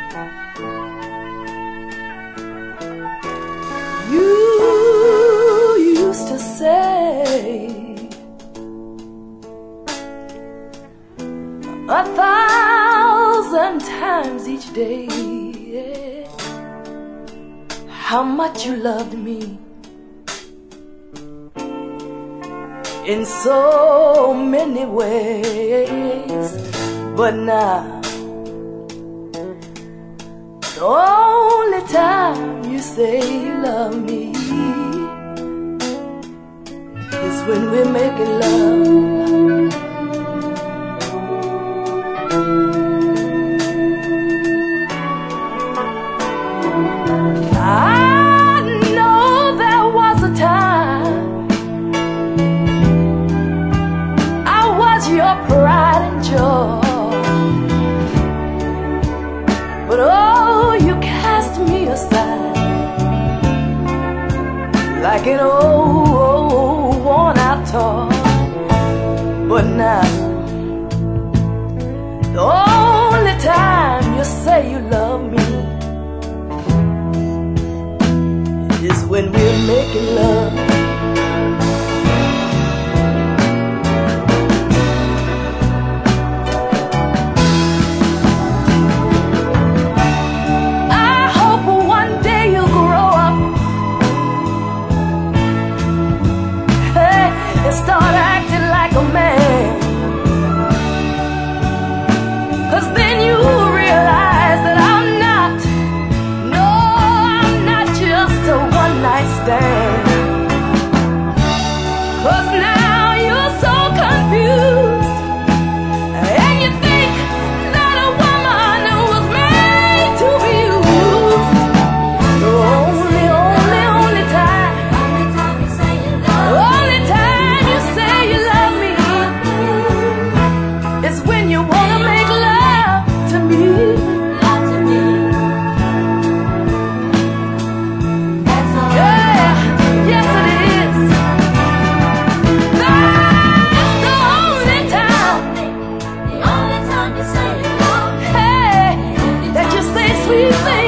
You used to say 1,000 times each day how much you loved me in so many ways. But now the only time you say you love me is when we're making love. I know there was a time I was your pride and joy, but oh, you cast me aside like an old worn-out toy. But now the only time you say you love me is when we're making love. I hope one day you'll grow up, hey, and start acting like a man, 'cause then you realize that I'm not, no, I'm not just a one-night stand. 'Cause now you're so confused, and you think that a woman was made to be used. The only time, only time you say you love me is when you wanna make love to me. Sweet thing.